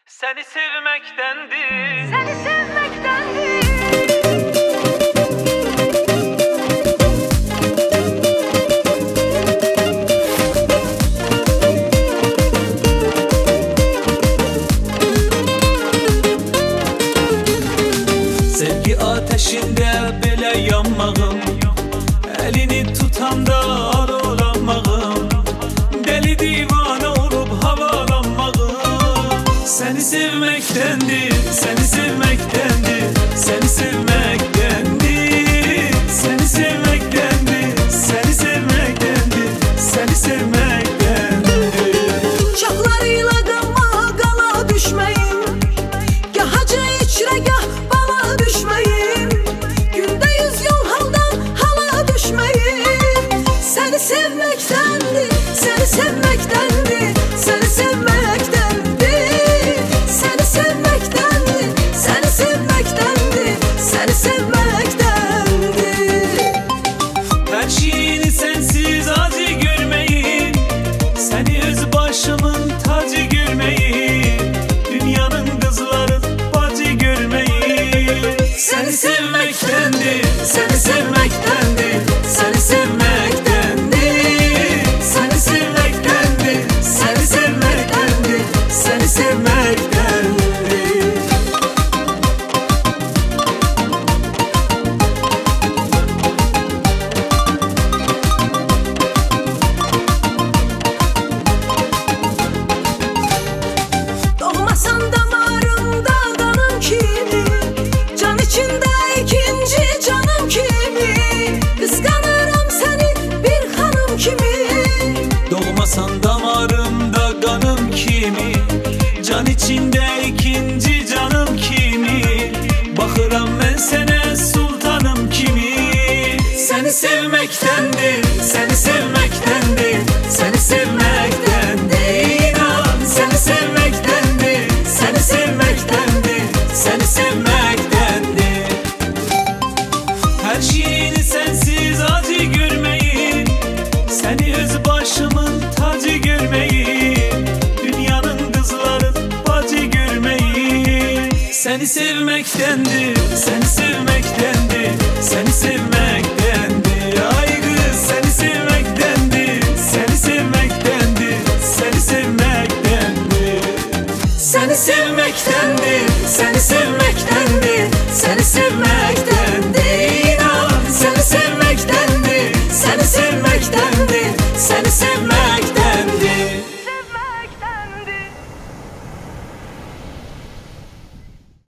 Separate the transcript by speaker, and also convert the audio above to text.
Speaker 1: Seni sevmektendir.
Speaker 2: Seni sevmektendir.
Speaker 1: Sevgi ateşinde belə yanmağım, elini tutanda alolanmağım, deli divane olup havalanmağım. Seni sevmektendir, seni sevmektendir, seni sevmektendir, seni sevmektendir, seni sevmektendir, seni sevmektendir.
Speaker 2: Uşaqlarıyla qanma qala düşməyin, gah hacı içrə gah bala düşməyin, gündə 100 yol haldan hala düşməyin. Səni sevməkdəndir, səni sevməkdəndir, səni sevməkdəndir, səni sevməkdəndir, səni sevməkdəndir, səni sevməkdəndir.
Speaker 1: Her şeyini sensiz acı görmeyin, seni öz başımın tacı görmeyin, dünyanın kızları bacı görmeyin. Seni sevmektendir, seni sevmektendir, seni sevmektendir, seni sevmektendir, seni sevmektendir, seni sevmektendir.
Speaker 2: Doğmasan damarımda qanım kimi, can içində ikinci canım kimi, qısqanıram səni bir xanım kimi.
Speaker 1: Doğmasan damarımda kanım kimi, can içinde ikinci canım kimi, bakıram ben sana sultanım kimi. Seni sevmektendir, seni sevmektendir, seni sevmektendir, inan. Seni sevmektendir, seni sevmektendir, seni sevmektendir. Her şeyini sensiz acı görmeyin, seni öz başımın tacı görmeyin, dünyanın kızları bacı görmeyin. Seni sevmektendir, seni sevmektendir, seni sevmektendir. Ay kız, seni sevmektendir, seni sevmektendir, seni sevmektendir. Seni sevmektendir, seni sevmektendir, seni sevmektendir.